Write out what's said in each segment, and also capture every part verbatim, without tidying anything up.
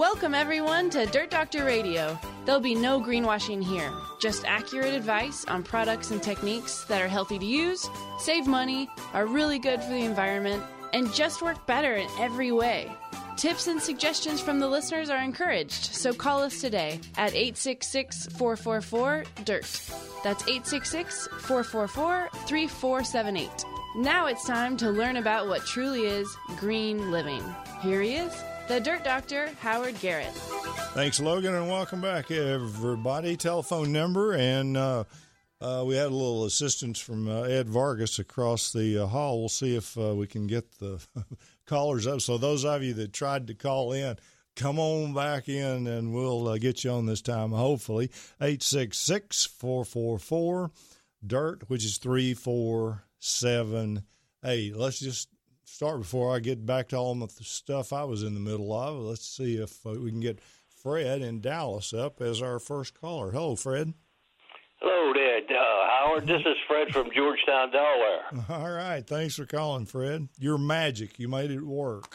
Welcome, everyone, to Dirt Doctor Radio. There'll be no greenwashing here, just accurate advice on products and techniques that are healthy to use, save money, are really good for the environment, and just work better in every way. Tips and suggestions from the listeners are encouraged, so call us today at eight six six, four four four, D I R T. That's eight six six, four four four, three four seven eight. Now it's time to learn about what truly is green living. Here he is, the Dirt Doctor, Howard Garrett. Thanks, Logan, and welcome back, everybody. Telephone number, and uh, uh, we had a little assistance from uh, Ed Vargas across the uh, hall. We'll see if uh, we can get the callers up. So those of you that tried to call in, come on back in, and we'll uh, get you on this time, hopefully. eight six six, four four four, D I R T, which is three four seven eight. Let's just start before I get back to all the stuff I was in the middle of. Let's see if uh, we can get Fred in Dallas up as our first caller. Hello, Fred. Hello there, uh, Howard. This is Fred from Georgetown, Delaware. All right. Thanks for calling, Fred. You're magic. You made it work.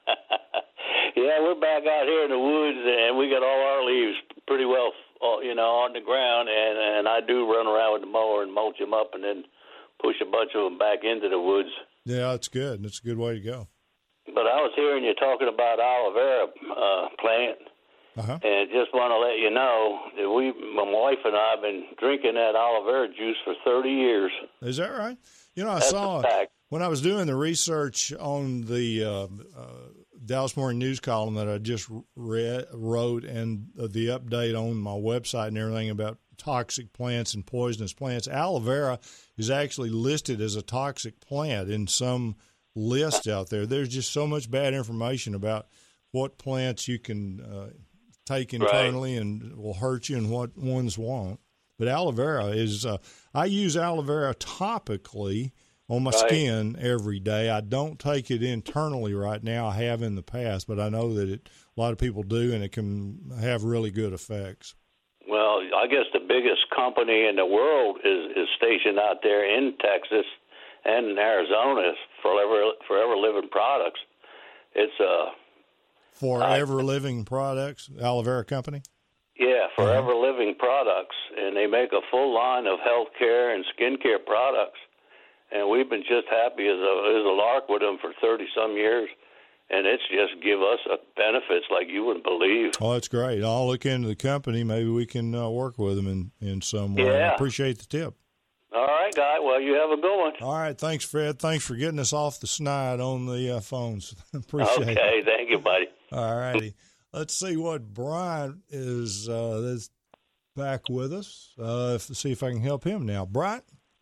Yeah, we're back out here in the woods, and we got all our leaves pretty well, you know, on the ground, and, and I do run around with the mower and mulch them up and then push a bunch of them back into the woods. Yeah, that's good. That's a good way to go. But I was hearing you talking about aloe vera uh, plant, uh-huh. and just want to let you know that we, my wife and I, have been drinking that aloe vera juice for thirty years. Is that right? You know, I That's saw it when I was doing the research on the uh, uh, Dallas Morning News column that I just read, wrote, and uh, the update on my website and everything about toxic plants and poisonous plants. Aloe vera is actually listed as a toxic plant in some list out there. There's just so much bad information about what plants you can uh, take internally right. and will hurt you and what ones won't. But aloe vera is, uh, I use aloe vera topically on my right. skin every day. I don't take it internally right now. I have in the past, but I know that it, a lot of people do, and it can have really good effects. Well, I guess the biggest company in the world is, is stationed out there in Texas and in Arizona, Forever Forever Living Products. It's a Forever uh, Living Products, aloe vera company. Yeah, Forever uh-huh. Living Products, and they make a full line of health care and skincare products. And we've been just happy as a as a lark with them for thirty some years. And it's just give us a benefits like you wouldn't believe. Oh, that's great. I'll look into the company. Maybe we can uh, work with them in, in some way. Yeah. I appreciate the tip. All right, Guy. Well, you have a good one. All right. Thanks, Fred. Thanks for getting us off the snide on the uh, phones. Appreciate okay, it. Okay. Thank you, buddy. All righty. Let's see what Brian is, uh, is back with us. Uh, if, see if I can help him now. Brian?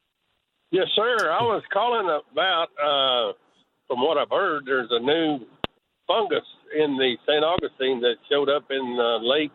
Yes, sir. I was calling about, uh, from what I've heard, there's a new fungus in the Saint Augustine that showed up in uh, late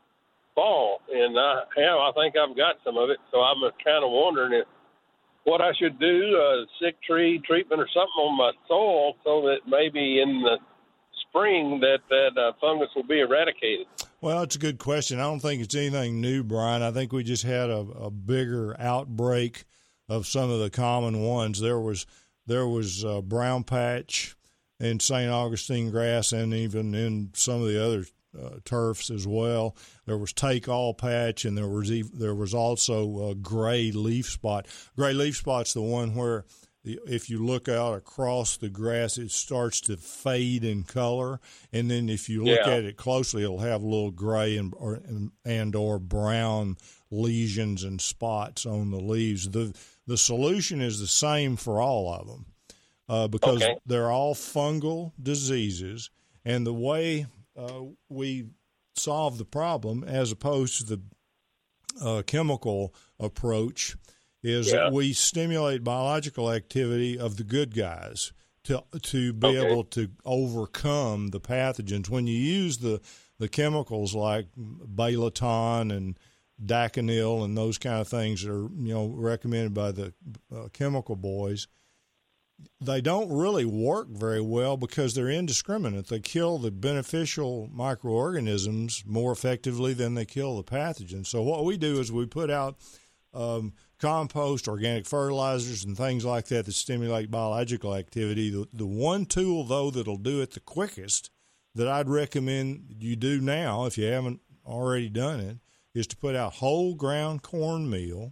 fall, and I have, I think I've got some of it, so I'm kind of wondering if what I should do, a sick tree treatment or something on my soil so that maybe in the spring that that uh, fungus will be eradicated. Well, it's a good question. I don't think it's anything new, Brian. I think we just had a, a bigger outbreak of some of the common ones. There was there was uh, brown patch in Saint Augustine grass, and even in some of the other uh, turfs as well. There was take all patch, and there was ev- there was also a gray leaf spot. Gray leaf spot's the one where the, if you look out across the grass, it starts to fade in color, and then if you look yeah. at it closely, it'll have little gray and or, and or brown lesions and spots on the leaves. The the solution is the same for all of them. Uh, because okay. they're all fungal diseases, and the way uh, we solve the problem, as opposed to the uh, chemical approach, is yeah. that we stimulate biological activity of the good guys to to be okay. able to overcome the pathogens. When you use the, the chemicals like Balaton and Daconil and those kind of things that are you know recommended by the uh, chemical boys, they don't really work very well because they're indiscriminate. They kill the beneficial microorganisms more effectively than they kill the pathogens. So what we do is we put out um, compost, organic fertilizers, and things like that that stimulate biological activity. The, the one tool, though, that'll do it the quickest, that I'd recommend you do now, if you haven't already done it, is to put out whole ground cornmeal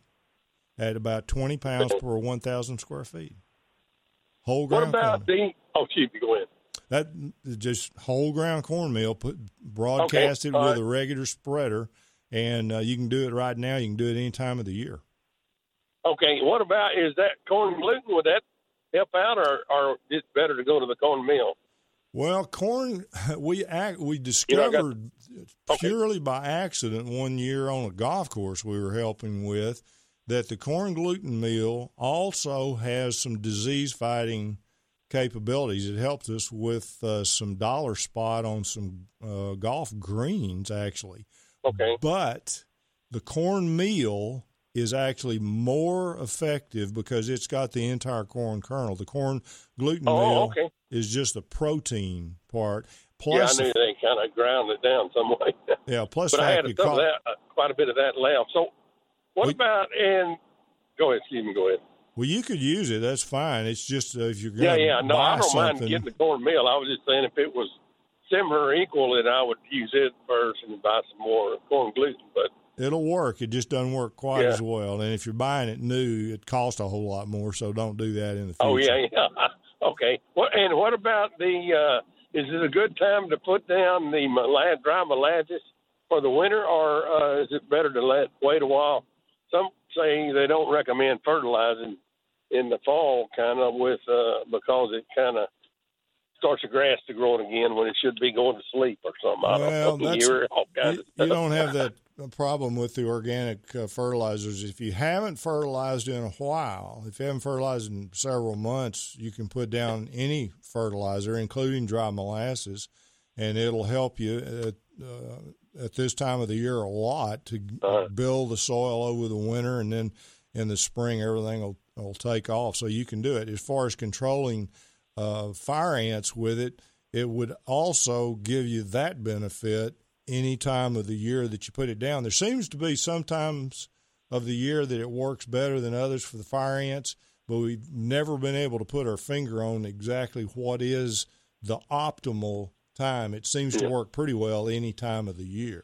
at about twenty pounds per one thousand square feet. Whole ground What about cornmeal. the – oh, shoot, go ahead. That just whole ground cornmeal, put broadcast Okay, it with right. a regular spreader, and uh, you can do it right now. You can do it any time of the year. Okay, what about – is that corn gluten? Would that help out, or, or is it better to go to the cornmeal? Well, corn, we act, we You know, discovered got, okay. purely by accident one year on a golf course we were helping with that the corn gluten meal also has some disease-fighting capabilities. It helped us with uh, some dollar spot on some uh, golf greens, actually. Okay. But the corn meal is actually more effective because it's got the entire corn kernel. The corn gluten Oh, meal okay. is just the protein part. Yeah, I Plus, knew they kind of ground it down some way. yeah, plus But I had factory some of co- that, uh, quite a bit of that left. So what We- about – and go ahead, excuse me, go ahead. Well, you could use it. That's fine. It's just uh, if you're going Yeah, to yeah. No, buy I don't something. mind getting the cornmeal. I was just saying if it was similar or equal, then I would use it first and buy some more corn gluten. But It'll work. It just doesn't work quite Yeah. as well. And if you're buying it new, it costs a whole lot more. So don't do that in the future. oh yeah, yeah. Okay. What and what about the? Uh, is it a good time to put down the molasses, dry molasses for the winter, or uh, is it better to let wait a while? Some say they don't recommend fertilizing in the fall, kind of with uh, because it kind of starts the grass to growing again when it should be going to sleep or something. I Well, don't know. that's, You're all kinds you, of stuff. you don't have that problem with the organic uh, fertilizers. If you haven't fertilized in a while, if you haven't fertilized in several months, you can put down any fertilizer, including dry molasses, and it'll help you at, uh, at this time of the year a lot to Uh-huh. build the soil over the winter, and then in the spring everything will, will take off. So you can do it. As far as controlling uh, fire ants with it, it would also give you that benefit any time of the year that you put it down. There seems to be some times of the year that it works better than others for the fire ants, but we've never been able to put our finger on exactly what is the optimal time. It seems to work pretty well any time of the year.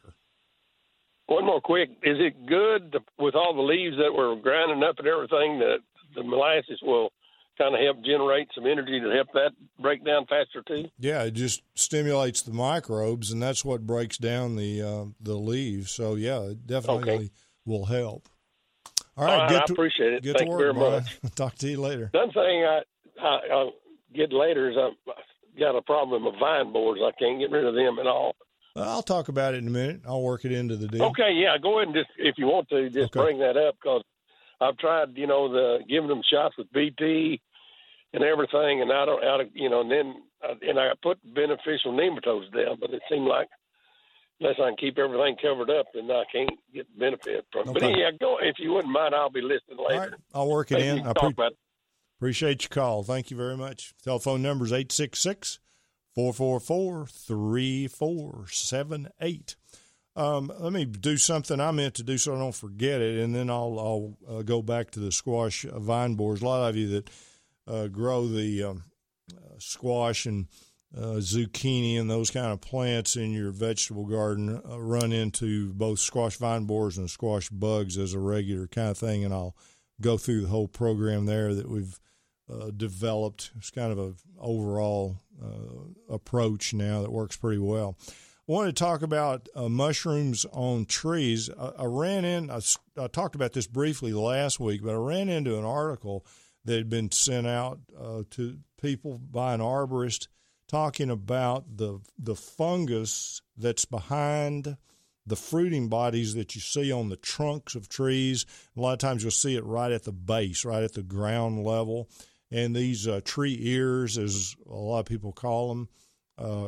One more quick. Is it good to, with all the leaves that were grinding up and everything that the molasses will kind of help generate some energy to help that break down faster too? Yeah, it just stimulates the microbes, and that's what breaks down the uh, the leaves. So, yeah, it definitely Okay. will help. All All right, right, get I to, appreciate it. Get Thank to you work, very Brian. much. Talk to you later. Another thing I, I, I'll get later is I've got a problem with vine boards. I can't get rid of them at all. I'll talk about it in a minute. I'll work it into the deal. Okay, yeah, go ahead and just, if you want to, just Okay. bring that up because I've tried, you know, the giving them shots with B T and everything, and I don't, I don't you know, and then uh, and I put beneficial nematodes down, but it seemed like unless I can keep everything covered up, then I can't get benefit from it. But Okay. yeah, go if you wouldn't mind, I'll be listening All right, later. I'll work it Maybe in. we I can pre- talk about it. appreciate your call. Thank you very much. Telephone number is eight six six, four four four, three four seven eight. Um, let me do something I meant to do so I don't forget it, and then I'll, I'll uh, go back to the squash uh, vine borers. A lot of you that uh, grow the um, uh, squash and uh, zucchini and those kind of plants in your vegetable garden uh, run into both squash vine borers and squash bugs as a regular kind of thing, and I'll go through the whole program there that we've uh, developed. It's kind of an overall uh, approach now that works pretty well. I wanted to talk about uh, mushrooms on trees. I, I ran in, I, I talked about this briefly last week, but I ran into an article that had been sent out uh, to people by an arborist talking about the the fungus that's behind the fruiting bodies that you see on the trunks of trees. A lot of times you'll see it right at the base, right at the ground level. And these uh, tree ears, as a lot of people call them, uh,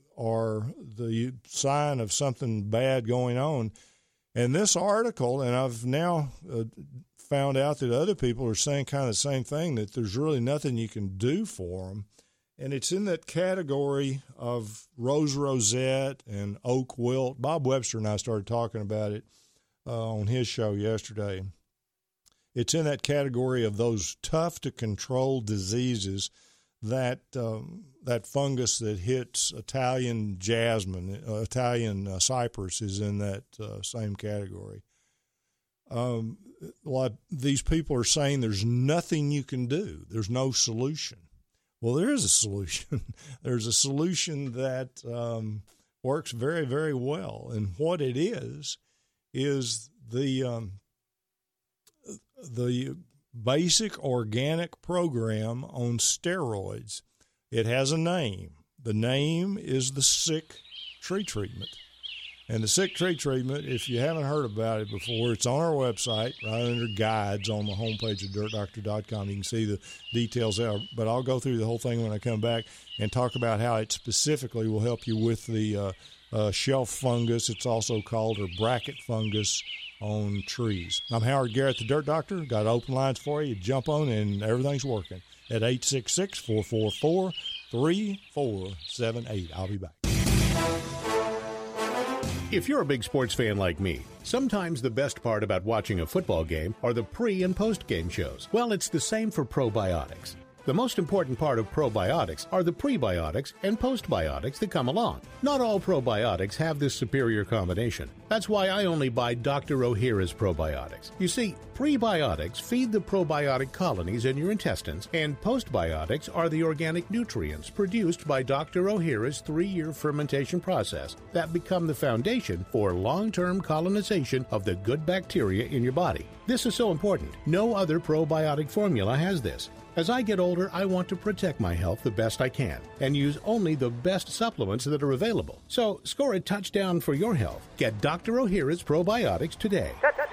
are the sign of something bad going on. And this article, and I've now uh, found out that other people are saying kind of the same thing, that there's really nothing you can do for them. And it's in that category of rose rosette and oak wilt. Bob Webster and I started talking about it uh, on his show yesterday. It's in that category of those tough-to-control diseases that um, that fungus that hits Italian jasmine, uh, Italian uh, cypress is in that uh, same category. Um, like these people are saying there's nothing you can do. There's no solution. Well, there is a solution. There's a solution that um, works very, very well. And what it is, is the um, the basic organic program on steroids. It has a name. The name is the Sick Tree Treatment. And the Sick Tree Treatment, if you haven't heard about it before, it's on our website, right under guides on the homepage of dirt doctor dot com. You can see the details there. But I'll go through the whole thing when I come back and talk about how it specifically will help you with the uh, uh, shelf fungus. It's also called, or bracket fungus, on trees. I'm Howard Garrett, the Dirt Doctor. Got open lines for you. Jump on and everything's working at eight six six, four four four, three four seven eight. I'll be back. If you're a big sports fan like me, sometimes the best part about watching a football game are the pre- and post-game shows. Well, it's the same for probiotics. The most important part of probiotics are the prebiotics and postbiotics that come along. Not all probiotics have this superior combination. That's why I only buy Doctor Ohhira's probiotics. You see, prebiotics feed the probiotic colonies in your intestines, and postbiotics are the organic nutrients produced by Doctor Ohhira's three-year fermentation process that become the foundation for long-term colonization of the good bacteria in your body. This is so important. No other probiotic formula has this. As I get older, I want to protect my health the best I can and use only the best supplements that are available. So score a touchdown for your health. Get Doctor Ohhira's probiotics today. Touchdown!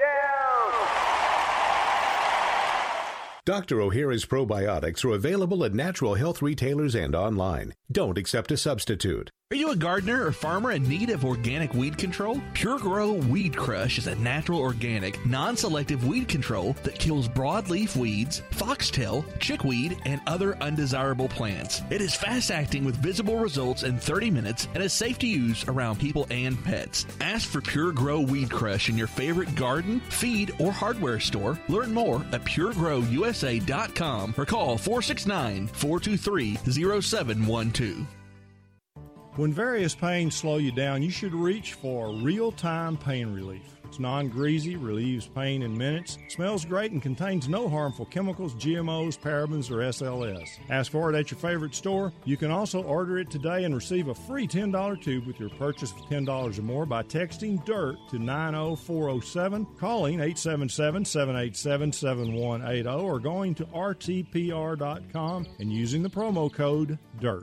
Doctor Ohhira's probiotics are available at natural health retailers and online. Don't accept a substitute. Are you a gardener or farmer in need of organic weed control? Pure Grow Weed Crush is a natural, organic, non-selective weed control that kills broadleaf weeds, foxtail, chickweed, and other undesirable plants. It is fast-acting with visible results in thirty minutes and is safe to use around people and pets. Ask for Pure Grow Weed Crush in your favorite garden, feed, or hardware store. Learn more at pure grow u s a dot com or call four six nine, four two three, zero seven one two. When various pains slow you down, you should reach for real-time pain relief. It's non-greasy, relieves pain in minutes, smells great, and contains no harmful chemicals, G M Os, parabens, or S L S. Ask for it at your favorite store. You can also order it today and receive a free ten dollars tube with your purchase of ten dollars or more by texting DIRT to nine oh four oh seven, calling eight seven seven, seven eight seven, seven one eight zero, or going to r t p r dot com and using the promo code DIRT.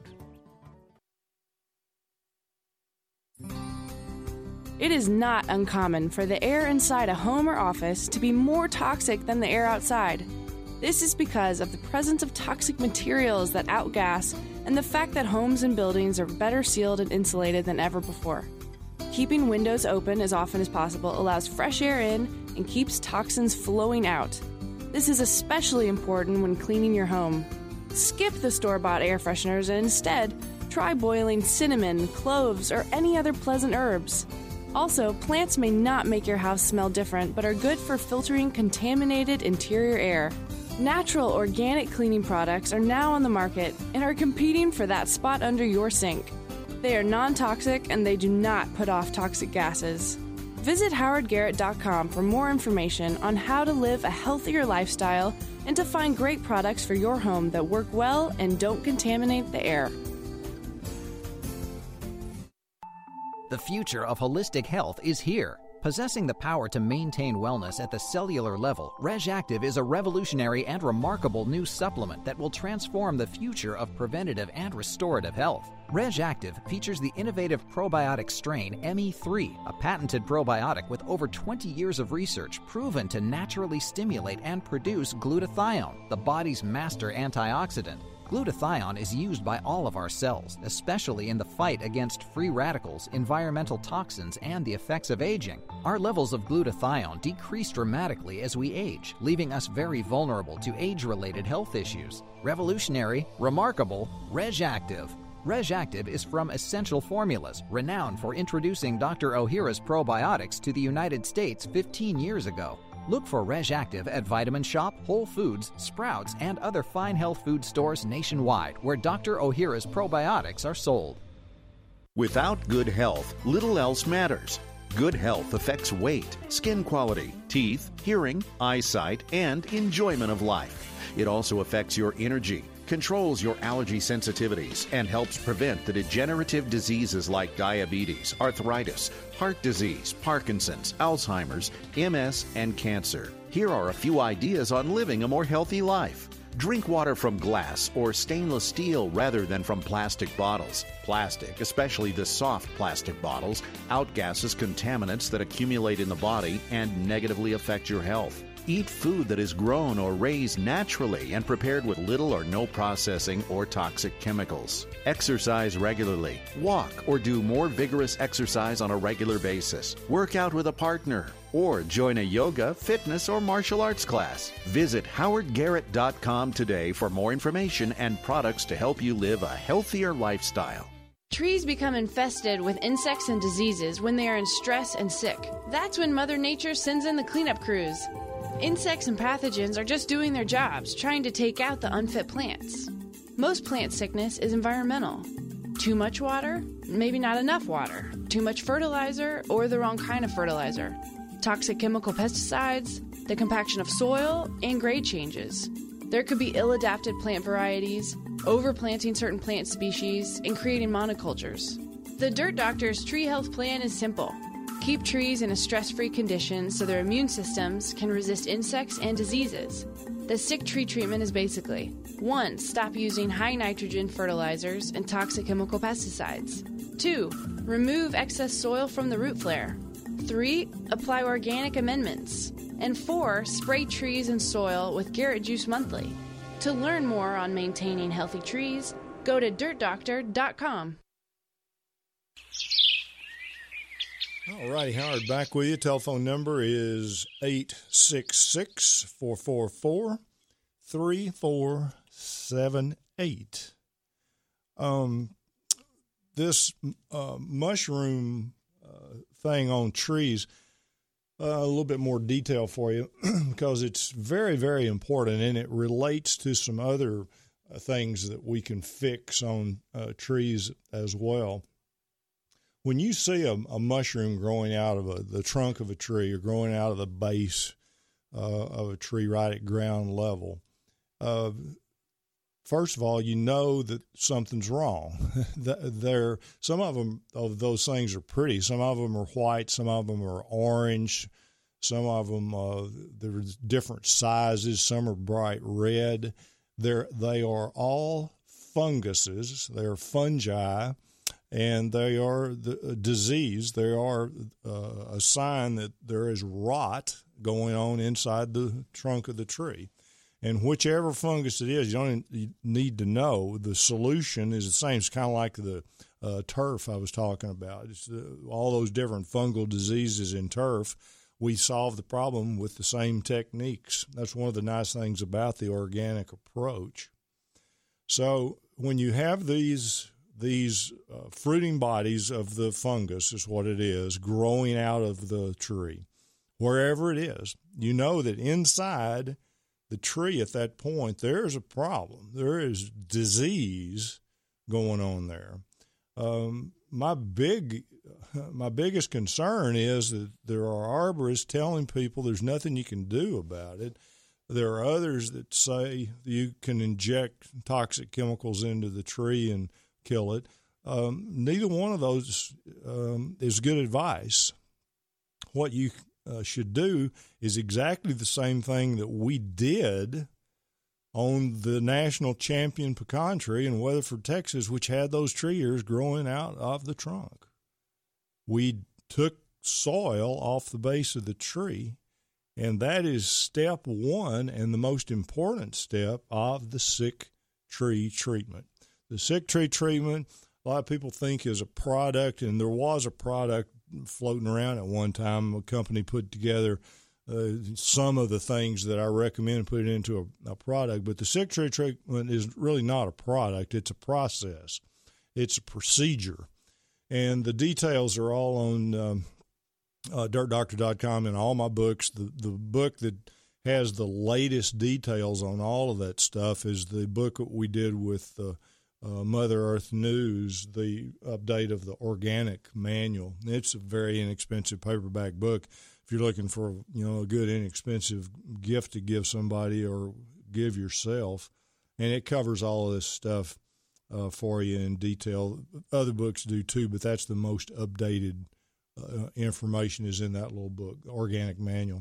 It is not uncommon for the air inside a home or office to be more toxic than the air outside. This is because of the presence of toxic materials that outgas and the fact that homes and buildings are better sealed and insulated than ever before. Keeping windows open as often as possible allows fresh air in and keeps toxins flowing out. This is especially important when cleaning your home. Skip the store-bought air fresheners and instead try boiling cinnamon, cloves, or any other pleasant herbs. Also, plants may not make your house smell different, but are good for filtering contaminated interior air. Natural organic cleaning products are now on the market and are competing for that spot under your sink. They are non-toxic and they do not put off toxic gases. Visit howard garrett dot com for more information on how to live a healthier lifestyle and to find great products for your home that work well and don't contaminate the air. The future of holistic health is here. Possessing the power to maintain wellness at the cellular level, RegActive is a revolutionary and remarkable new supplement that will transform the future of preventative and restorative health. RegActive features the innovative probiotic strain M E three, a patented probiotic with over twenty years of research proven to naturally stimulate and produce glutathione, the body's master antioxidant. Glutathione is used by all of our cells, especially in the fight against free radicals, environmental toxins, and the effects of aging. Our levels of glutathione decrease dramatically as we age, leaving us very vulnerable to age-related health issues. Revolutionary, remarkable, RegActive. RegActive is from Essential Formulas, renowned for introducing Doctor Ohhira's probiotics to the United States fifteen years ago. Look for RegActive at Vitamin Shop, Whole Foods, Sprouts, and other fine health food stores nationwide where Doctor Ohhira's probiotics are sold. Without good health, little else matters. Good health affects weight, skin quality, teeth, hearing, eyesight, and enjoyment of life. It also affects your energy, controls your allergy sensitivities, and helps prevent the degenerative diseases like diabetes, arthritis, heart disease, Parkinson's, Alzheimer's, M S, and cancer. Here are a few ideas on living a more healthy life. Drink water from glass or stainless steel rather than from plastic bottles. Plastic, especially the soft plastic bottles, outgasses contaminants that accumulate in the body and negatively affect your health. Eat food that is grown or raised naturally and prepared with little or no processing or toxic chemicals. Exercise regularly. Walk or do more vigorous exercise on a regular basis. Work out with a partner or join a yoga, fitness, or martial arts class. Visit howard garrett dot com today for more information and products to help you live a healthier lifestyle. Trees become infested with insects and diseases when they are in stress and sick. That's when Mother Nature sends in the cleanup crews. Insects and pathogens are just doing their jobs, trying to take out the unfit plants. Most plant sickness is environmental. Too much water, maybe not enough water. Too much fertilizer or the wrong kind of fertilizer. Toxic chemical pesticides, the compaction of soil, and grade changes. There could be ill-adapted plant varieties, overplanting certain plant species, and creating monocultures. The Dirt Doctor's Tree Health Plan is simple. Keep trees in a stress-free condition so their immune systems can resist insects and diseases. The sick tree treatment is basically one. Stop using high nitrogen fertilizers and toxic chemical pesticides. two. Remove excess soil from the root flare. three. Apply organic amendments. And four. Spray trees and soil with Garrett Juice Monthly. To learn more on maintaining healthy trees, go to dirt doctor dot com. All righty, Howard, back with you. Telephone number is eight six six, four four four, three four seven eight. Um, this uh, mushroom uh, thing on trees, uh, a little bit more detail for you because it's very, very important, and it relates to some other uh, things that we can fix on uh, trees as well. When you see a, a mushroom growing out of a, the trunk of a tree or growing out of the base uh, of a tree right at ground level, uh, first of all, you know that something's wrong. There, some of them of those things are pretty. Some of them are white. Some of them are orange. Some of them uh, there's different sizes. Some are bright red. They're, they are all funguses. They're fungi. And they are the disease. They are uh, a sign that there is rot going on inside the trunk of the tree. And whichever fungus it is, you don't you need to know. The solution is the same. It's kind of like the uh, turf I was talking about. It's the, all those different fungal diseases in turf. We solve the problem with the same techniques. That's one of the nice things about the organic approach. So when you have these These uh, fruiting bodies of the fungus is what it is, growing out of the tree, wherever it is, you know that inside the tree at that point, there's a problem. There is disease going on there. Um, my big, my biggest concern is that there are arborists telling people there's nothing you can do about it. There are others that say you can inject toxic chemicals into the tree and kill it. Um, neither one of those um, is good advice. What you uh, should do is exactly the same thing that we did on the national champion pecan tree in Weatherford, Texas, which had those tree ears growing out of the trunk. We took soil off the base of the tree, and that is step one and the most important step of the sick tree treatment. The sick tree treatment, a lot of people think is a product, and there was a product floating around at one time. A company put together uh, some of the things that I recommend put it into a, a product, but the sick tree treatment is really not a product. It's a process. It's a procedure, and the details are all on um, uh, dirt doctor dot com and all my books. The, the book that has the latest details on all of that stuff is the book that we did with the uh, Mother Earth News, the update of the organic manual. It's a very inexpensive paperback book. If you're looking for, you know, a good inexpensive gift to give somebody or give yourself, and it covers all of this stuff uh, for you in detail. Other books do too, but that's the most updated uh, information is in that little book, the Organic Manual.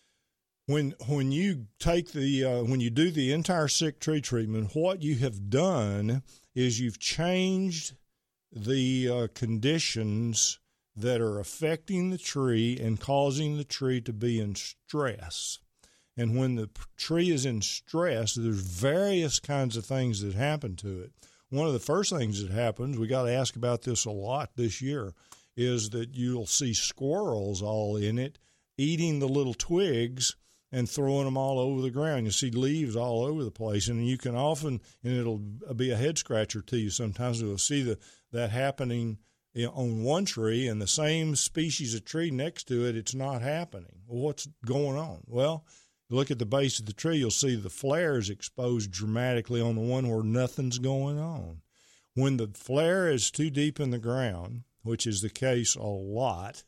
When when you take the uh, when you do the entire sick tree treatment, what you have done is you've changed the uh, conditions that are affecting the tree and causing the tree to be in stress. And when the tree is in stress, there's various kinds of things that happen to it. One of the first things that happens, we got to ask about this a lot this year, is that you'll see squirrels all in it eating the little twigs and throwing them all over the ground. You see leaves all over the place, and you can often, and it'll be a head scratcher to you sometimes, you'll see the, that happening on one tree, and the same species of tree next to it, it's not happening. Well, what's going on? Well, look at the base of the tree, you'll see the flares exposed dramatically on the one where nothing's going on. When the flare is too deep in the ground, which is the case a lot,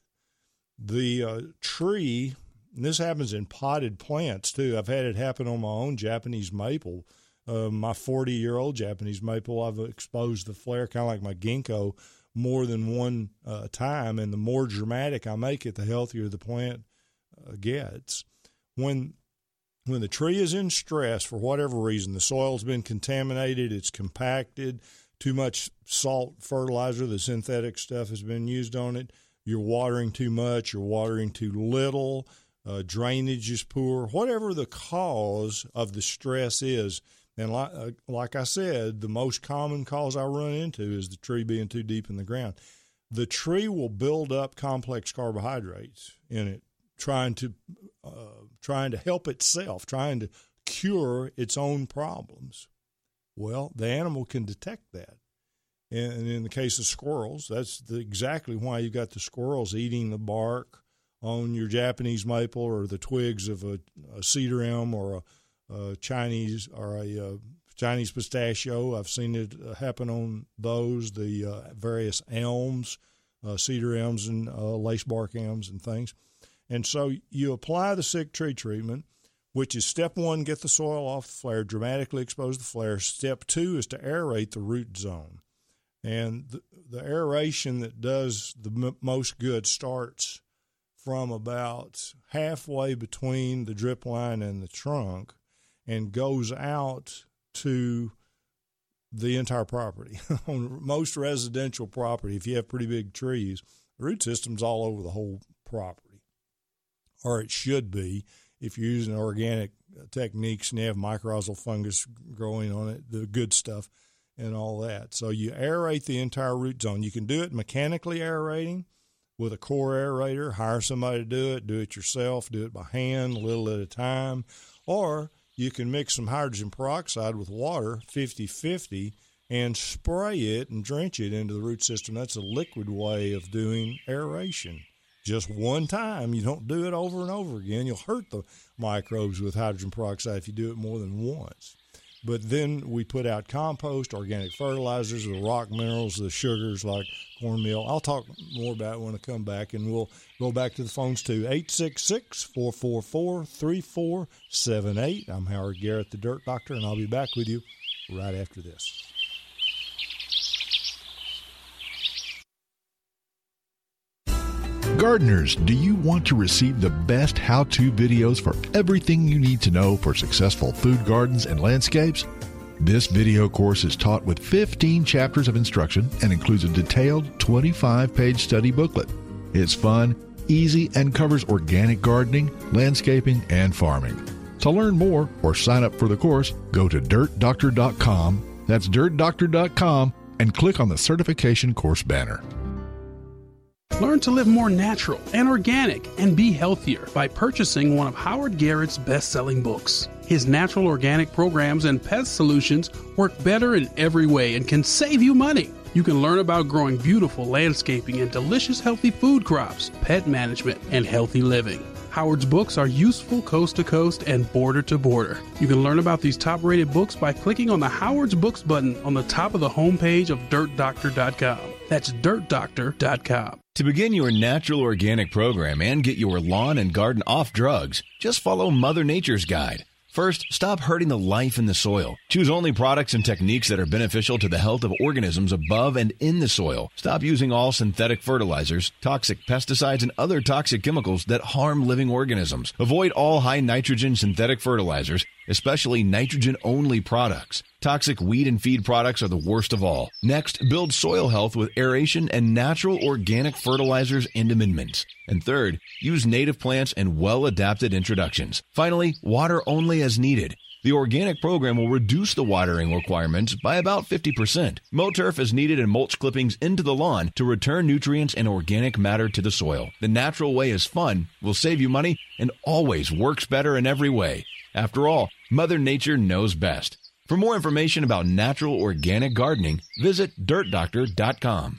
the uh, tree, and this happens in potted plants too. I've had it happen on my own Japanese maple. Uh, my forty-year-old Japanese maple, I've exposed the flare kind of like my ginkgo more than one uh, time, and the more dramatic I make it, the healthier the plant uh, gets. When when the tree is in stress for whatever reason, the soil's been contaminated, it's compacted, too much salt fertilizer, the synthetic stuff has been used on it, you're watering too much, you're watering too little, uh, drainage is poor, whatever the cause of the stress is. And like, uh, like I said, the most common cause I run into is the tree being too deep in the ground. The tree will build up complex carbohydrates in it, trying to uh, trying to help itself, trying to cure its own problems. Well, the animal can detect that. And in the case of squirrels, that's the, exactly why you got the squirrels eating the bark on your Japanese maple or the twigs of a, a cedar elm or a Uh, Chinese or a uh, Chinese pistachio. I've seen it uh, happen on those, the uh, various elms, uh, cedar elms and uh, lacebark elms and things. And so you apply the sick tree treatment, which is step one, get the soil off the flare, dramatically expose the flare. Step two is to aerate the root zone. And the, the aeration that does the m- most good starts from about halfway between the drip line and the trunk and goes out to the entire property. On most residential property, if you have pretty big trees, the root system's all over the whole property, or it should be if you're using organic techniques and you have mycorrhizal fungus growing on it, the good stuff and all that. So you aerate the entire root zone. You can do it mechanically aerating with a core aerator, hire somebody to do it, do it yourself, do it by hand, a little at a time, or you can mix some hydrogen peroxide with water, fifty-fifty, and spray it and drench it into the root system. That's a liquid way of doing aeration. Just one time. You don't do it over and over again. You'll hurt the microbes with hydrogen peroxide if you do it more than once. But then we put out compost, organic fertilizers, the rock minerals, the sugars like cornmeal. I'll talk more about it when I come back, and we'll go back to the phones too. eight six six, four four four, three four seven eight. I'm Howard Garrett, the Dirt Doctor, and I'll be back with you right after this. Gardeners, do you want to receive the best how-to videos for everything you need to know for successful food gardens and landscapes? This video course is taught with fifteen chapters of instruction and includes a detailed twenty-five page study booklet. It's fun, easy, and covers organic gardening, landscaping, and farming. To learn more or sign up for the course, go to dirt doctor dot com. That's dirt doctor dot com and click on the certification course banner. Learn to live more natural and organic and be healthier by purchasing one of Howard Garrett's best-selling books. His natural organic programs and pest solutions work better in every way and can save you money. You can learn about growing beautiful landscaping and delicious healthy food crops, pet management, and healthy living. Howard's books are useful coast to coast and border to border. You can learn about these top-rated books by clicking on the Howard's Books button on the top of the homepage of dirt doctor dot com. That's dirt doctor dot com. To begin your natural organic program and get your lawn and garden off drugs, just follow Mother Nature's guide. First, stop hurting the life in the soil. Choose only products and techniques that are beneficial to the health of organisms above and in the soil. Stop using all synthetic fertilizers, toxic pesticides, and other toxic chemicals that harm living organisms. Avoid all high nitrogen synthetic fertilizers, especially nitrogen-only products. Toxic weed and feed products are the worst of all. Next, build soil health with aeration and natural organic fertilizers and amendments. And third, use native plants and well-adapted introductions. Finally, water only as needed. The organic program will reduce the watering requirements by about fifty percent. Mow turf is needed and mulch clippings into the lawn to return nutrients and organic matter to the soil. The natural way is fun, will save you money, and always works better in every way. After all, Mother Nature knows best. For more information about natural organic gardening, visit dirt doctor dot com.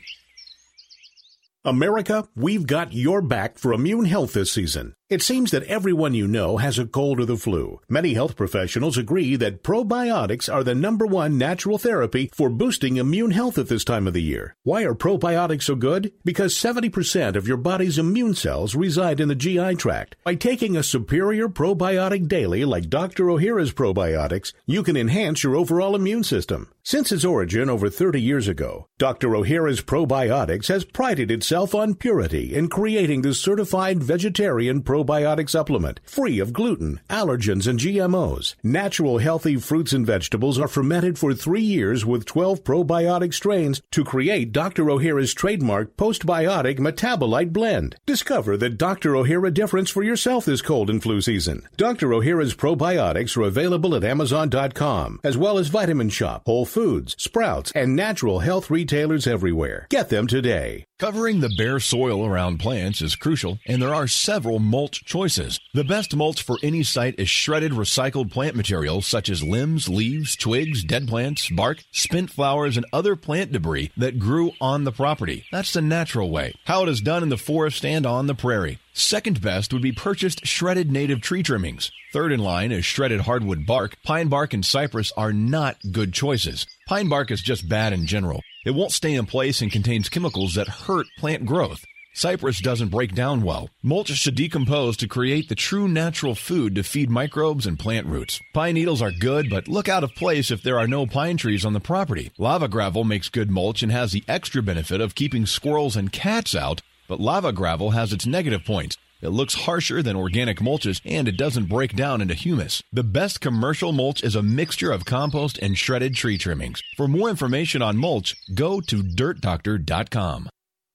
America, we've got your back for immune health this season. It seems that everyone you know has a cold or the flu. Many health professionals agree that probiotics are the number one natural therapy for boosting immune health at this time of the year. Why are probiotics so good? Because seventy percent of your body's immune cells reside in the G I tract. By taking a superior probiotic daily like Doctor Ohhira's probiotics, you can enhance your overall immune system. Since its origin over thirty years ago, Doctor Ohhira's probiotics has prided itself on purity in creating the certified vegetarian probiotic probiotic supplement, free of gluten, allergens, and G M Os. Natural healthy fruits and vegetables are fermented for three years with twelve probiotic strains to create Doctor Ohhira's trademark postbiotic metabolite blend. Discover the Doctor Ohhira difference for yourself this cold and flu season. Doctor Ohhira's probiotics are available at amazon dot com, as well as Vitamin Shop, Whole Foods, Sprouts, and natural health retailers everywhere. Get them today. Covering the bare soil around plants is crucial, and there are several mulch choices. The best mulch for any site is shredded recycled plant material such as limbs, leaves, twigs, dead plants, bark, spent flowers, and other plant debris that grew on the property. That's the natural way, how it is done in the forest and on the prairie. Second best would be purchased shredded native tree trimmings. Third in line is shredded hardwood bark. Pine bark and cypress are not good choices. Pine bark is just bad in general. It won't stay in place and contains chemicals that hurt plant growth. Cypress doesn't break down well. Mulch should decompose to create the true natural food to feed microbes and plant roots. Pine needles are good, but look out of place if there are no pine trees on the property. Lava gravel makes good mulch and has the extra benefit of keeping squirrels and cats out, but lava gravel has its negative points. It looks harsher than organic mulches, and it doesn't break down into humus. The best commercial mulch is a mixture of compost and shredded tree trimmings. For more information on mulch, go to dirt doctor dot com.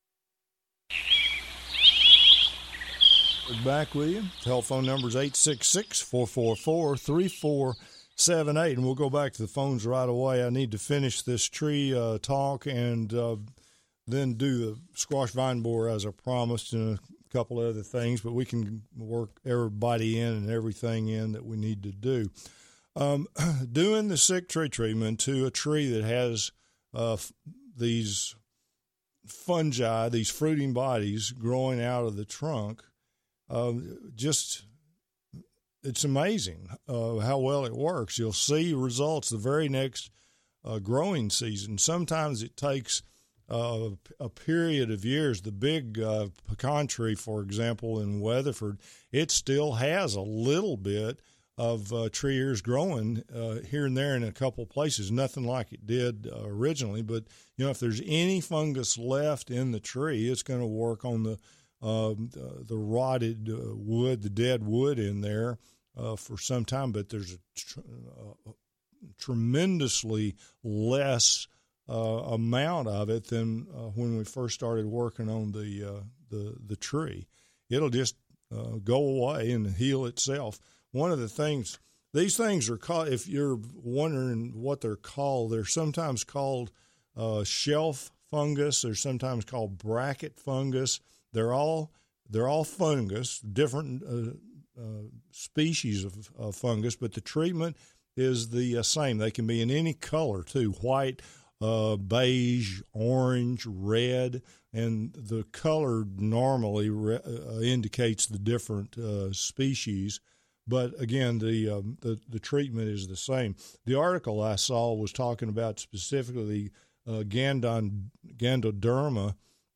We're back with you. Telephone number is eight six six, four four four, three four seven eight, and we'll go back to the phones right away. I need to finish this tree uh, talk and uh, then do the squash vine borer as I promised, and a couple other things, but we can work everybody in and everything in that we need to do. Um, doing the sick tree treatment to a tree that has uh, f- these fungi, these fruiting bodies growing out of the trunk, uh, just it's amazing uh, how well it works. You'll see results the very next uh, growing season. Sometimes it takes Uh, a period of years. The big uh, pecan tree, for example, in Weatherford, it still has a little bit of uh, tree ears growing uh, here and there in a couple places. Nothing like it did uh, originally, but you know, if there's any fungus left in the tree, it's going to work on the uh, the, the rotted uh, wood, the dead wood in there uh, for some time. But there's a tr- uh, tremendously less Uh, amount of it than uh, when we first started working on the uh, the the tree. It'll just uh, go away and heal itself. One of the things, these things are called, if you're wondering what they're called, they're sometimes called uh, shelf fungus. They're sometimes called bracket fungus. They're all they're all fungus, different uh, uh, species of uh, fungus, but the treatment is the uh, same. They can be in any color too, white, uh, beige, orange, red, and the color normally re- uh, indicates the different uh, species. But again, the, um, the the treatment is the same. The article I saw was talking about specifically uh, Gandon, Gandoderma,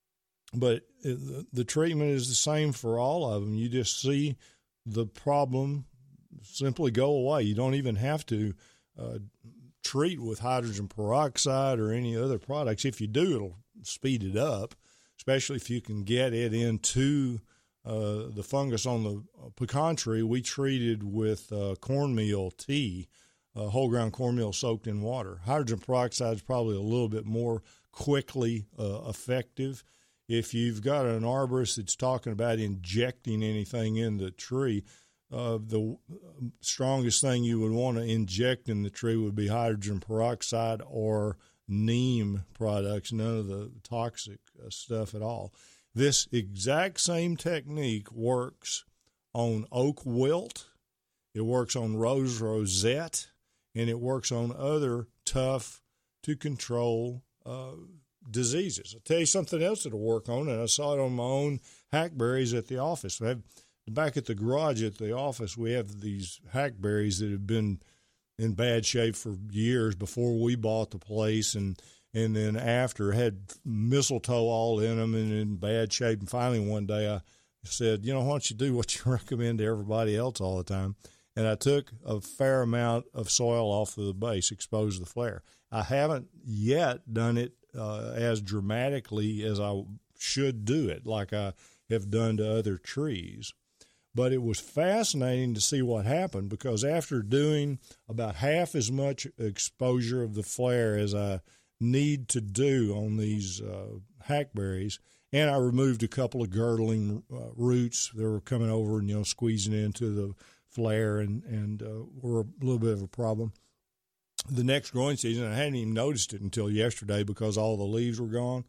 but it, the treatment is the same for all of them. You just see the problem simply go away. You don't even have to uh, treat with hydrogen peroxide or any other products. If you do, it'll speed it up, especially if you can get it into Uh, the fungus on the pecan tree. We treated with uh, cornmeal tea, uh, whole ground cornmeal soaked in water. Hydrogen peroxide is probably a little bit more quickly uh, effective. If you've got an arborist that's talking about injecting anything in the tree, uh, the strongest thing you would want to inject in the tree would be hydrogen peroxide or neem products, none of the toxic uh, stuff at all. This exact same technique works on oak wilt, it works on rose rosette, and it works on other tough-to-control uh, diseases. I'll tell you something else that'll work on, and I saw it on my own hackberries at the office. We have, back at the garage at the office, we have these hackberries that have been in bad shape for years before we bought the place, and And then after, had mistletoe all in them and in bad shape. And finally one day I said, you know, why don't you do what you recommend to everybody else all the time? And I took a fair amount of soil off of the base, exposed the flare. I haven't yet done it uh, as dramatically as I should do it, like I have done to other trees. But it was fascinating to see what happened, because after doing about half as much exposure of the flare as I need to do on these uh, hackberries, and I removed a couple of girdling uh, roots that were coming over and, you know, squeezing into the flare and, and uh, were a little bit of a problem. The next growing season, I hadn't even noticed it until yesterday because all the leaves were gone.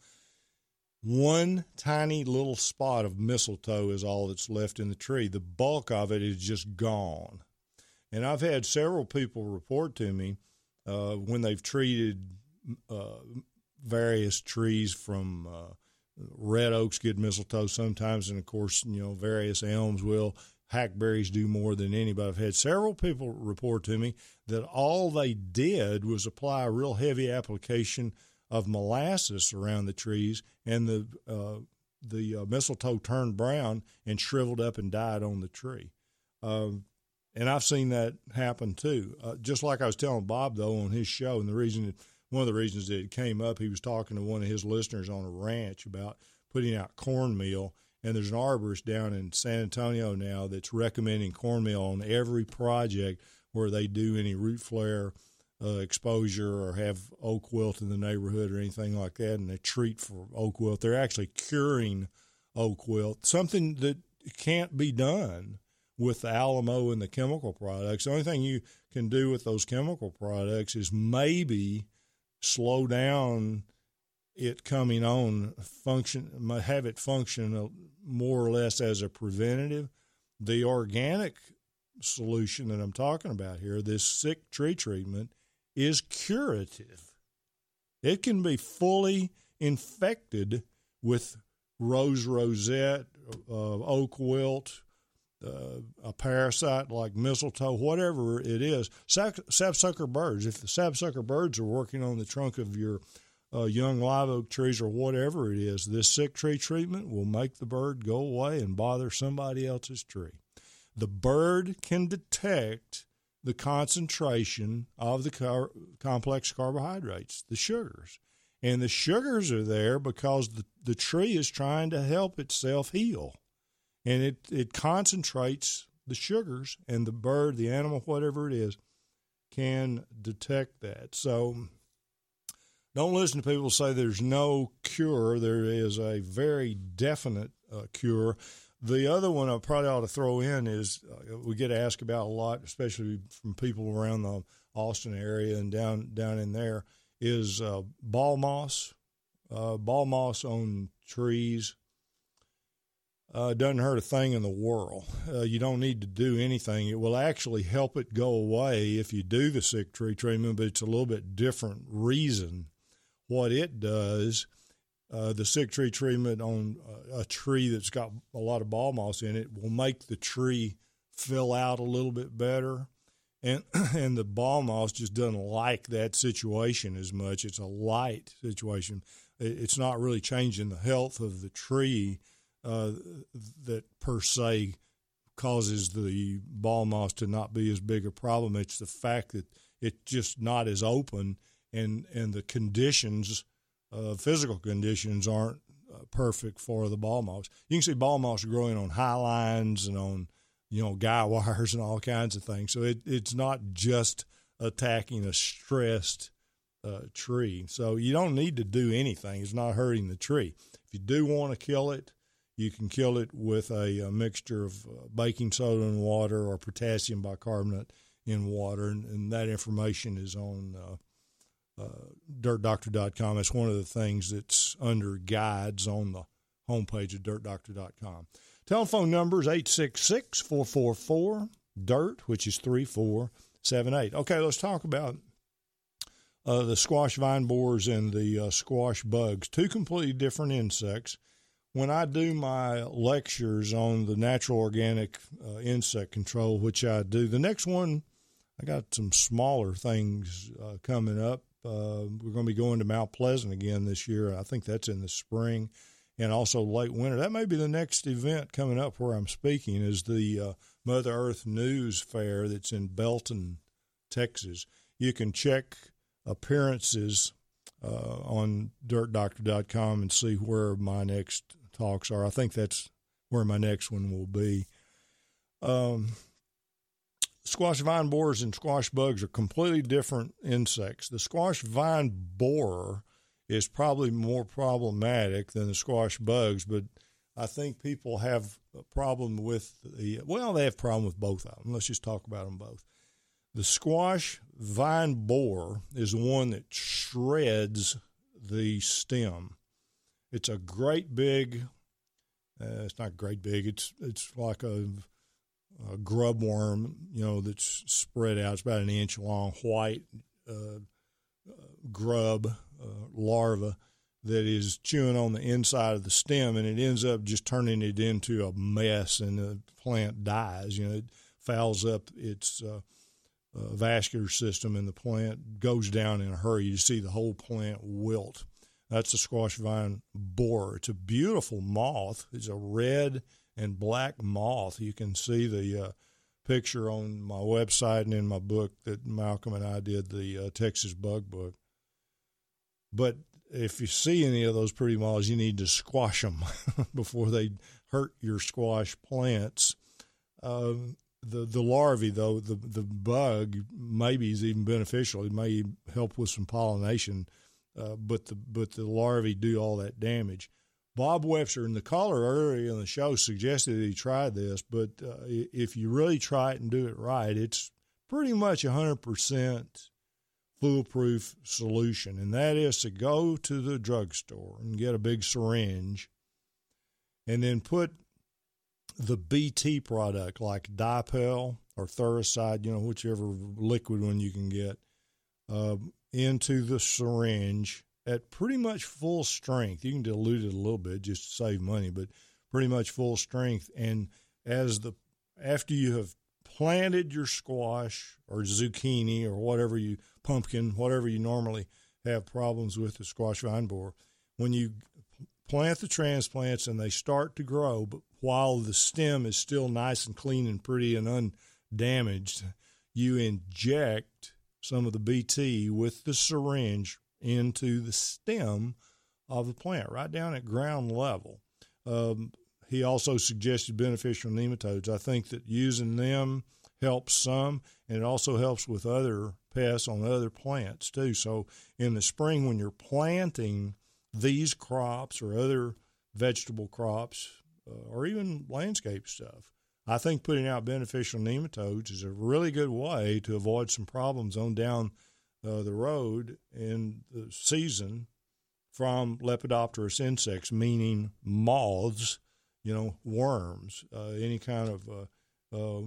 One tiny little spot of mistletoe is all that's left in the tree. The bulk of it is just gone. And I've had several people report to me uh, when they've treated Uh, various trees from uh, red oaks get mistletoe sometimes, and of course, you know, various elms will. Hackberries do more than anybody. I've had several people report to me that all they did was apply a real heavy application of molasses around the trees, and the uh, the uh, mistletoe turned brown and shriveled up and died on the tree. Um, and I've seen that happen too. Uh, just like I was telling Bob, though, on his show, and the reason it, one of the reasons that it came up, he was talking to one of his listeners on a ranch about putting out cornmeal, and there's an arborist down in San Antonio now that's recommending cornmeal on every project where they do any root flare uh, exposure or have oak wilt in the neighborhood or anything like that, and they treat for oak wilt. They're actually curing oak wilt, something that can't be done with the Alamo and the chemical products. The only thing you can do with those chemical products is maybe slow down it coming on, function, have it function more or less as a preventative. The organic solution that I'm talking about here, this sick tree treatment, is curative. It can be fully infected with rose rosette, uh, oak wilt, uh, a parasite like mistletoe, whatever it is. Sap, sapsucker birds, if the sapsucker birds are working on the trunk of your uh, young live oak trees or whatever it is, this sick tree treatment will make the bird go away and bother somebody else's tree. The bird can detect the concentration of the car- complex carbohydrates, the sugars. And the sugars are there because the, the tree is trying to help itself heal. And it, it concentrates the sugars, and the bird, the animal, whatever it is, can detect that. So don't listen to people say there's no cure. There is a very definite uh, cure. The other one I probably ought to throw in is uh, we get asked about a lot, especially from people around the Austin area and down down in there, is uh, ball moss. Uh, ball moss on trees uh, doesn't hurt a thing in the world. Uh, you don't need to do anything. It will actually help it go away if you do the sick tree treatment, but it's a little bit different reason what it does, uh, the sick tree treatment on a, a tree that's got a lot of ball moss in it will make the tree fill out a little bit better. And and the ball moss just doesn't like that situation as much. It's a light situation. It's not really changing the health of the tree uh, that per se causes the ball moss to not be as big a problem. It's the fact that it's just not as open, and, and the conditions, uh, physical conditions, aren't uh, perfect for the ball moss. You can see ball moss growing on high lines and on, you know, guy wires and all kinds of things. So it, it's not just attacking a stressed uh, tree. So you don't need to do anything. It's not hurting the tree. If you do want to kill it, you can kill it with a, a mixture of uh, baking soda and water or potassium bicarbonate in water, and, and that information is on uh, uh, dirt doctor dot com. It's one of the things that's under guides on the homepage of dirt doctor dot com. Telephone number is eight six six, four four four, D I R T, which is three four seven eight. Okay, let's talk about uh, the squash vine borers and the uh, squash bugs, two completely different insects. When I do my lectures on the natural organic uh, insect control, which I do, the next one, I got some smaller things uh, coming up. Uh, we're going to be going to Mount Pleasant again this year. I think that's in the spring. And also late winter. That may be the next event coming up where I'm speaking, is the uh, Mother Earth News Fair that's in Belton, Texas. You can check appearances uh, on dirt doctor dot com and see where my next talks are. I think that's where my next one will be. Um, squash vine borers and squash bugs are completely different insects. The squash vine borer is probably more problematic than the squash bugs, but I think people have a problem with the, well, they have a problem with both of them. Let's just talk about them both. The squash vine borer is the one that shreds the stem. It's a great big, uh, it's not great big, it's it's like a, a grub worm, you know, that's spread out. It's about an inch long, white uh, uh, grub Uh, larva that is chewing on the inside of the stem, and it ends up just turning it into a mess, and the plant dies. You know, it fouls up its uh, uh, vascular system, and the plant goes down in a hurry. You see the whole plant wilt. That's the squash vine borer. It's a beautiful moth. It's a red and black moth. You can see the uh, picture on my website and in my book that Malcolm and I did, the uh, Texas Bug Book. But if you see any of those pretty moths, you need to squash them before they hurt your squash plants. Uh, the the larvae, though, the, the bug maybe is even beneficial. It may help with some pollination, uh, but the but the larvae do all that damage. Bob Webster, in the caller earlier in the show, suggested that he tried this, but uh, if you really try it and do it right, it's pretty much one hundred percent foolproof solution, and that is to go to the drugstore and get a big syringe and then put the B T product like Dipel or Thuricide, you know, whichever liquid one you can get, uh, into the syringe at pretty much full strength. You can dilute it a little bit just to save money, but pretty much full strength. And as the after you have planted your squash or zucchini or whatever you pumpkin, whatever you normally have problems with the squash vine borer, when you plant the transplants and they start to grow, but while the stem is still nice and clean and pretty and undamaged, you inject some of the B T with the syringe into the stem of the plant, right down at ground level. Um, he also suggested beneficial nematodes. I think that using them helps some, and it also helps with other pests on other plants too. So in the spring, when you're planting these crops or other vegetable crops uh, or even landscape stuff, I think putting out beneficial nematodes is a really good way to avoid some problems on down uh, the road in the season from Lepidopterous insects, meaning moths, you know, worms, uh, any kind of uh, uh,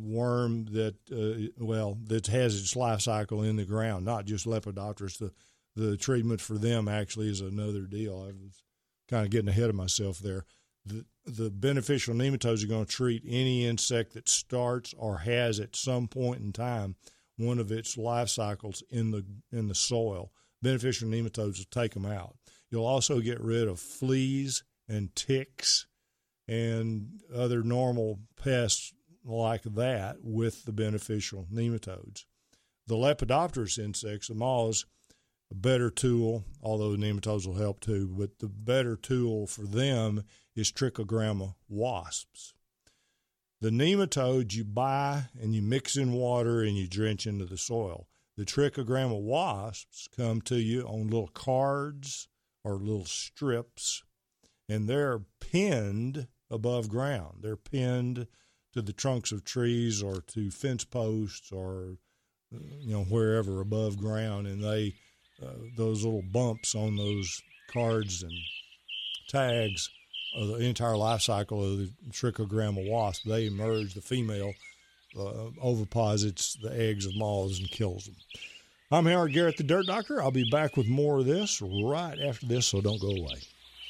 worm that, uh, well, that has its life cycle in the ground, not just Lepidopterous, the, the treatment for them actually is another deal. I was kind of getting ahead of myself there. The, the beneficial nematodes are going to treat any insect that starts or has at some point in time one of its life cycles in the in the soil. Beneficial nematodes will take them out. You'll also get rid of fleas and ticks and other normal pests like that with the beneficial nematodes. The Lepidopterous insects, the moths, a better tool, although the nematodes will help too, but the better tool for them is trichogramma wasps. The nematodes you buy and you mix in water and you drench into the soil. The trichogramma wasps come to you on little cards or little strips, and they're pinned above ground. They're pinned to the trunks of trees or to fence posts or, you know, wherever above ground, and they uh, those little bumps on those cards and tags of the entire life cycle of the trichogramma wasp. They emerge, the female uh, oviposits the eggs of moths and kills them. I'm Howard Garrett, the Dirt Doctor. I'll be back with more of this right after this, so don't go away.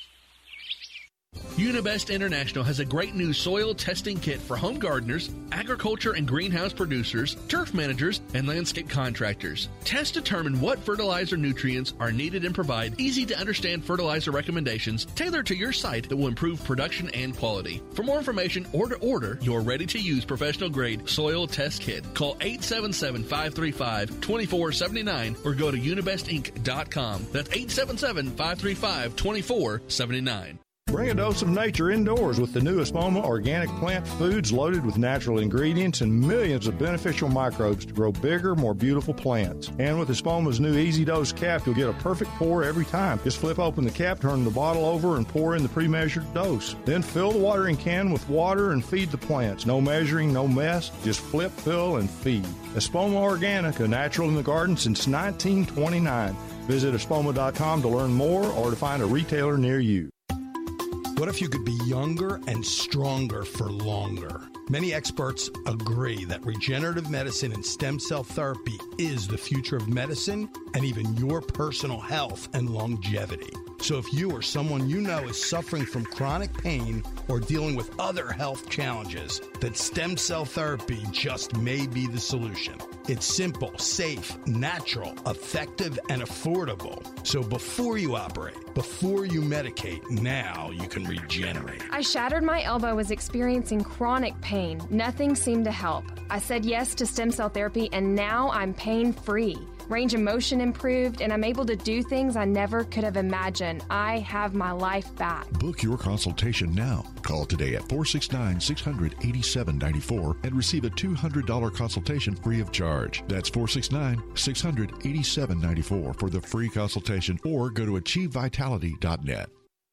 Unibest International has a great new soil testing kit for home gardeners, agriculture and greenhouse producers, turf managers, and landscape contractors. Tests determine what fertilizer nutrients are needed and provide easy-to-understand fertilizer recommendations tailored to your site that will improve production and quality. For more information or to order your ready-to-use professional-grade soil test kit, call eight seven seven, five three five, two four seven nine or go to unibest inc dot com. That's eight seven seven, five three five, two four seven nine. Bring a dose of nature indoors with the new Espoma Organic Plant Foods loaded with natural ingredients and millions of beneficial microbes to grow bigger, more beautiful plants. And with Espoma's new Easy Dose cap, you'll get a perfect pour every time. Just flip open the cap, turn the bottle over, and pour in the pre-measured dose. Then fill the watering can with water and feed the plants. No measuring, no mess. Just flip, fill, and feed. Espoma Organic, a natural in the garden since nineteen twenty-nine. Visit espoma dot com to learn more or to find a retailer near you. What if you could be younger and stronger for longer? Many experts agree that regenerative medicine and stem cell therapy is the future of medicine and even your personal health and longevity. So if you or someone you know is suffering from chronic pain or dealing with other health challenges, then stem cell therapy just may be the solution. It's simple, safe, natural, effective, and affordable. So before you operate, before you medicate, now you can regenerate. I shattered my elbow, was experiencing chronic pain. Nothing seemed to help. I said yes to stem cell therapy, and now I'm pain-free. Range of motion improved, and I'm able to do things I never could have imagined. I have my life back. Book your consultation now. Call today at four six nine, six hundred, eighty-seven ninety-four and receive a two hundred dollars consultation free of charge. That's four six nine, six hundred, eighty-seven ninety-four for the free consultation, or go to achieve vitality dot net.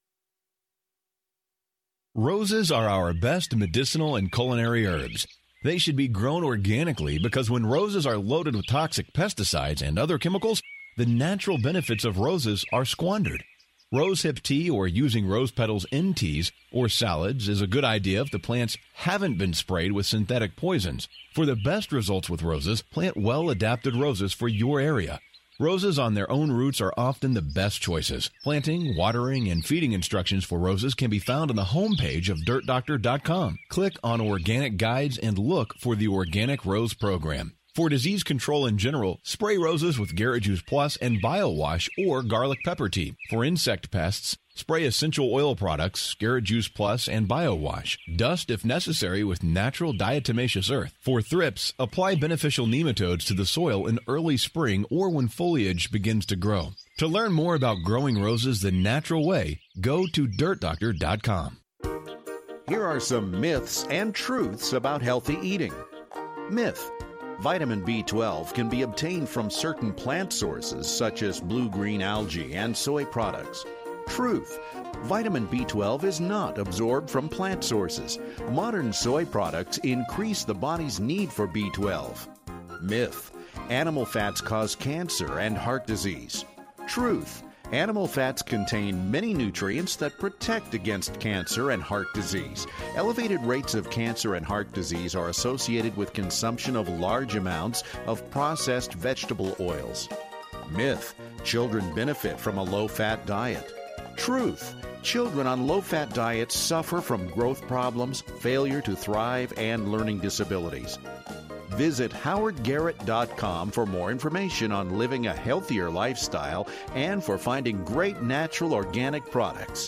Roses are our best medicinal and culinary herbs. They should be grown organically because when roses are loaded with toxic pesticides and other chemicals, the natural benefits of roses are squandered. Rosehip tea or using rose petals in teas or salads is a good idea if the plants haven't been sprayed with synthetic poisons. For the best results with roses, plant well-adapted roses for your area. Roses on their own roots are often the best choices. Planting, watering, and feeding instructions for roses can be found on the homepage of dirt doctor dot com. Click on Organic Guides and look for the Organic Rose Program. For disease control in general, spray roses with Garrett Juice Plus and BioWash or garlic pepper tea. For insect pests, spray essential oil products, Garrett Juice Plus, and BioWash. Dust if necessary with natural diatomaceous earth. For thrips, apply beneficial nematodes to the soil in early spring or when foliage begins to grow. To learn more about growing roses the natural way, go to dirt doctor dot com. Here are some myths and truths about healthy eating. Myth: vitamin B twelve can be obtained from certain plant sources such as blue-green algae and soy products. Truth: vitamin B twelve is not absorbed from plant sources. Modern soy products increase the body's need for B twelve. Myth: animal fats cause cancer and heart disease. Truth: animal fats contain many nutrients that protect against cancer and heart disease. Elevated rates of cancer and heart disease are associated with consumption of large amounts of processed vegetable oils. Myth, children benefit from a low-fat diet. Truth, children on low-fat diets suffer from growth problems, failure to thrive, and learning disabilities. Visit howard garrett dot com for more information on living a healthier lifestyle and for finding great natural organic products.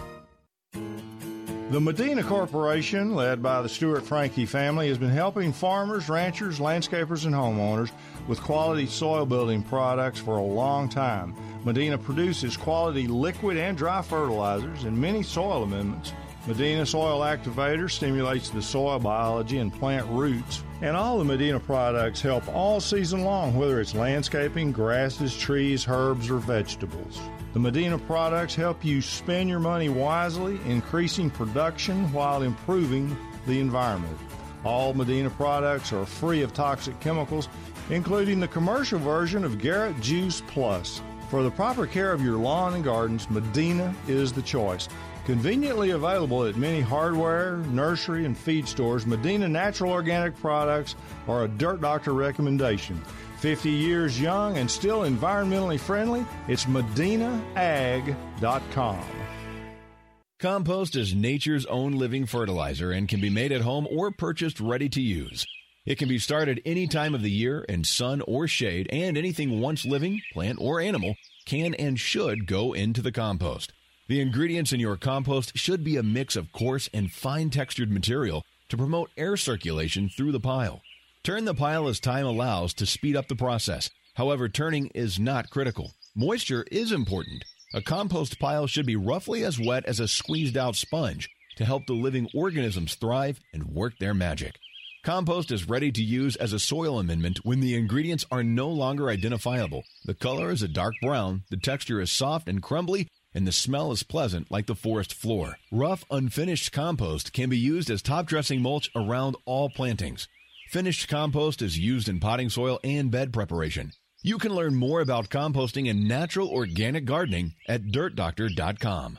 The Medina Corporation, led by the Stewart Franke family, has been helping farmers, ranchers, landscapers, and homeowners with quality soil building products for a long time. Medina produces quality liquid and dry fertilizers and many soil amendments. Medina Soil Activator stimulates the soil biology and plant roots. And all the Medina products help all season long, whether it's landscaping, grasses, trees, herbs, or vegetables. The Medina products help you spend your money wisely, increasing production while improving the environment. All Medina products are free of toxic chemicals, including the commercial version of Garrett Juice Plus. For the proper care of your lawn and gardens, Medina is the choice. Conveniently available at many hardware, nursery, and feed stores, Medina Natural Organic products are a Dirt Doctor recommendation. fifty years young and still environmentally friendly, it's medina ag dot com. Compost is nature's own living fertilizer and can be made at home or purchased ready to use. It can be started any time of the year in sun or shade, and anything once living, plant or animal, can and should go into the compost. The ingredients in your compost should be a mix of coarse and fine-textured material to promote air circulation through the pile. Turn the pile as time allows to speed up the process. However, turning is not critical. Moisture is important. A compost pile should be roughly as wet as a squeezed-out sponge to help the living organisms thrive and work their magic. Compost is ready to use as a soil amendment when the ingredients are no longer identifiable. The color is a dark brown, the texture is soft and crumbly, and the smell is pleasant like the forest floor. Rough, unfinished compost can be used as top dressing mulch around all plantings. Finished compost is used in potting soil and bed preparation. You can learn more about composting and natural organic gardening at dirt doctor dot com.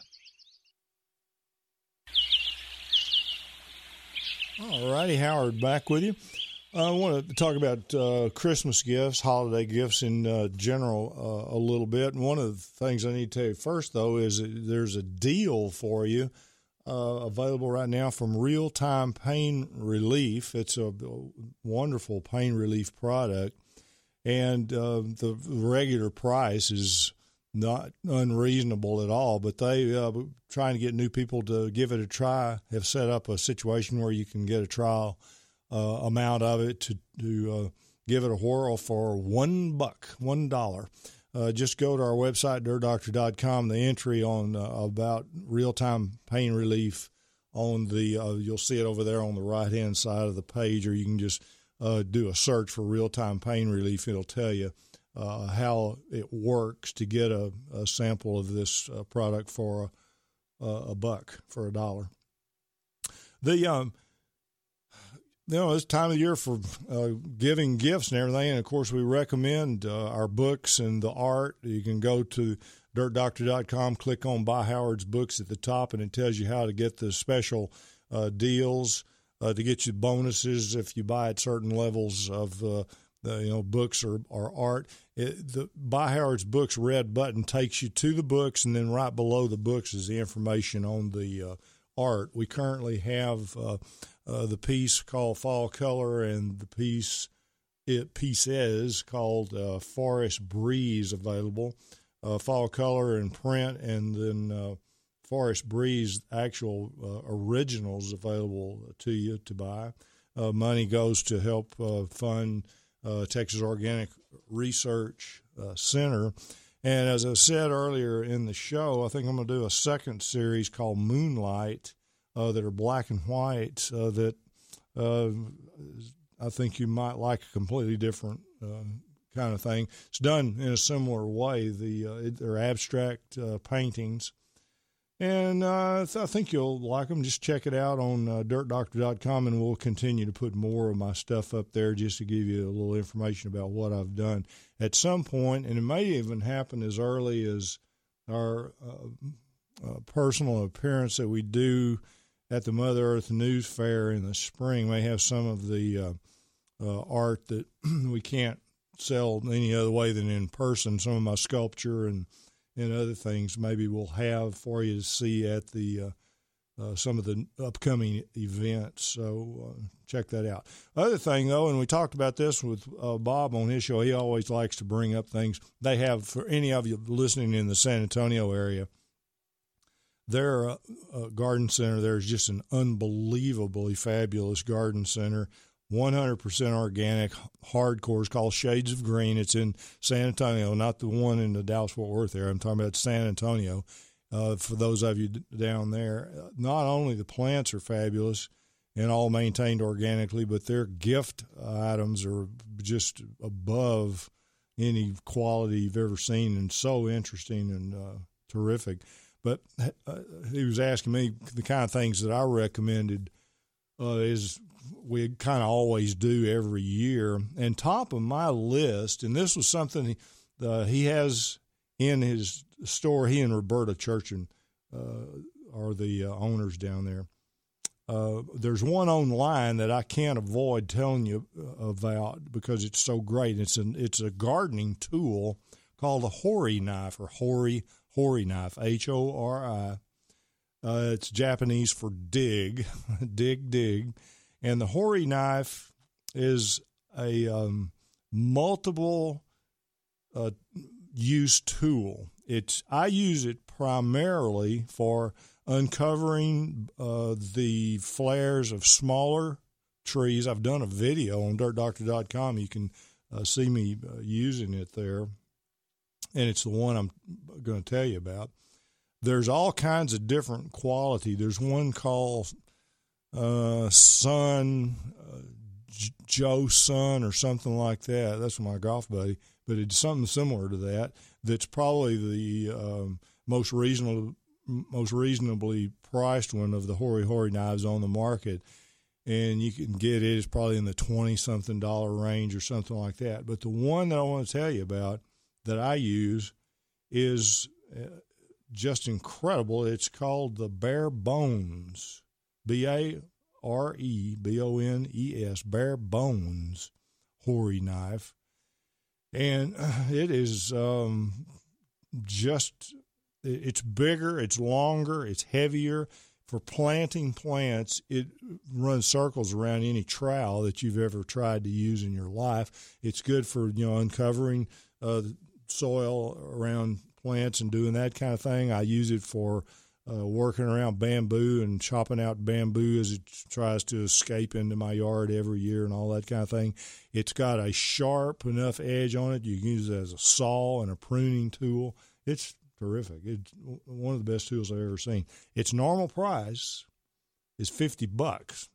All righty, Howard, back with you. I want to talk about uh, Christmas gifts, holiday gifts in uh, general uh, a little bit. And one of the things I need to tell you first, though, is that there's a deal for you uh, available right now from Real Time Pain Relief. It's a wonderful pain relief product, and uh, the regular price is not unreasonable at all, but they uh, trying to get new people to give it a try, have set up a situation where you can get a trial Uh, amount of it to, to uh, give it a whirl for one buck, one dollar. Uh, just go to our website, dirt doctor dot com. The entry on uh, about real-time pain relief on the, uh, you'll see it over there on the right-hand side of the page, or you can just uh, do a search for real-time pain relief. It'll tell you uh, how it works to get a, a sample of this uh, product for a, a buck, for a dollar. The um, You know, it's time of year for uh, giving gifts and everything. And, of course, we recommend uh, our books and the art. You can go to dirt doctor dot com, click on Buy Howard's Books at the top, and it tells you how to get the special uh, deals uh, to get you bonuses if you buy at certain levels of, uh, the, you know, books or, or art. It, the Buy Howard's Books red button takes you to the books, and then right below the books is the information on the uh, art. We currently have uh, uh, the piece called Fall Color and the piece it pieces called uh, Forest Breeze available. Uh, Fall Color in print, and then uh, Forest Breeze actual uh, originals available to you to buy. Uh, money goes to help uh, fund uh, Texas Organic Research uh, Center. And as I said earlier in the show, I think I'm going to do a second series called Moonlight uh, that are black and white uh, that uh, I think you might like a completely different uh, kind of thing. It's done in a similar way. The uh, they're abstract uh, paintings. And uh, I think you'll like them. Just check it out on uh, dirt doctor dot com, and we'll continue to put more of my stuff up there just to give you a little information about what I've done at some point. And it may even happen as early as our uh, uh, personal appearance that we do at the Mother Earth News Fair in the spring. May have some of the uh, uh, art that we can't sell any other way than in person. Some of my sculpture and, and other things maybe we'll have for you to see at the uh, uh, some of the upcoming events. So uh, check that out. Other thing, though, and we talked about this with uh, Bob on his show, he always likes to bring up things. They have, for any of you listening in the San Antonio area, their uh, uh, garden center there is just an unbelievably fabulous garden center. one hundred percent organic, hardcore. It's called Shades of Green. It's in San Antonio, not the one in the Dallas-Fort Worth area. I'm talking about San Antonio. Uh, for those of you d- down there, uh, not only the plants are fabulous and all maintained organically, but their gift items are just above any quality you've ever seen, and so interesting and uh, terrific. But uh, he was asking me the kind of things that I recommended uh, is we kind of always do every year. And top of my list, and this was something he, uh, he has in his store, he and Roberta Churchin uh, are the uh, owners down there. Uh, there's one online that I can't avoid telling you about because it's so great. It's an it's a gardening tool called a Hori knife, or Hori Hori knife, H O R I. Uh, it's Japanese for dig, dig, dig. And the Hori knife is a um, multiple uh, use tool. It's I use it primarily for uncovering uh, the flares of smaller trees. I've done a video on dirt doctor dot com. You can uh, see me uh, using it there, and it's the one I'm going to tell you about. There's all kinds of different quality. There's one called uh, Sun, uh, J- Joe Sun or something like that. That's my golf buddy, but it's something similar to that. That's probably the um, most reasonable, most reasonably priced one of the Hori Hori knives on the market, and you can get it. It's probably in the twenty something dollar range or something like that. But the one that I want to tell you about that I use is uh, just incredible. It's called the Bare Bones, B A R E B O N E S, Bare Bones Hori knife. And it is um, just, it's bigger, it's longer, it's heavier. For planting plants, it runs circles around any trowel that you've ever tried to use in your life. It's good for, you know, uncovering uh, soil around plants and doing that kind of thing. I use it for uh, working around bamboo and chopping out bamboo as it tries to escape into my yard every year and all that kind of thing. It's got a sharp enough edge on it. You can use it as a saw and a pruning tool. It's terrific. It's one of the best tools I've ever seen. Its normal price is fifty bucks,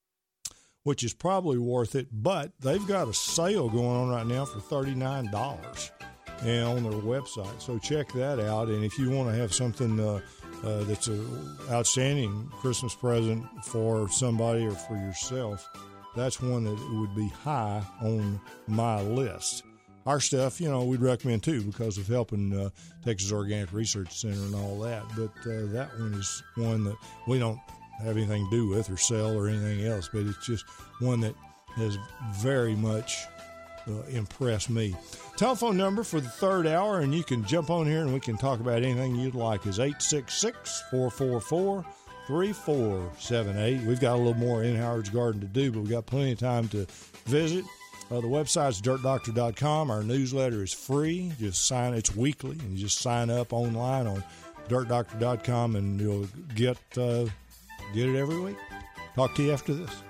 which is probably worth it, but they've got a sale going on right now for thirty-nine dollars and on their website. So check that out. And if you want to have something uh, uh, that's an outstanding Christmas present for somebody or for yourself, that's one that would be high on my list. Our stuff, you know, we'd recommend too because of helping uh, Texas Organic Research Center and all that. But uh, that one is one that we don't have anything to do with or sell or anything else. But it's just one that has very much uh, impressed me. Telephone number for the third hour, and you can jump on here and we can talk about anything you'd like, is eight six six, four four four, three four seven eight. We've got a little more in Howard's Garden to do, but we've got plenty of time to visit. Uh, the website's dirt doctor dot com. Our newsletter is free. Just sign. It's weekly, and you just sign up online on dirt doctor dot com, and you'll get uh, get it every week. Talk to you after this.